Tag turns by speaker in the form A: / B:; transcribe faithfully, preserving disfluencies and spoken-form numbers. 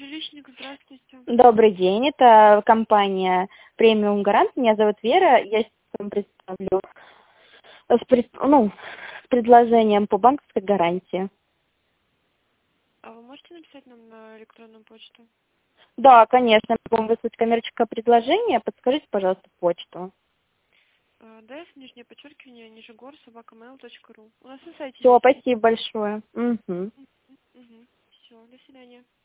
A: жилищник, здравствуйте.
B: Добрый день, это компания Премиум Гарант. Меня зовут Вера. Я сейчас вам представлю с, пред- ну, с предложением по банковской гарантии.
A: А вы можете написать нам на электронную почту?
B: Да, конечно, могу вам выслать коммерческое предложение. Подскажите, пожалуйста, почту.
A: д ф, нижнее подчеркивание, нижегор, собака мейл точка ру. У нас на сайте
B: Все,
A: есть.
B: спасибо большое. Угу.
A: Угу. Все, до свидания.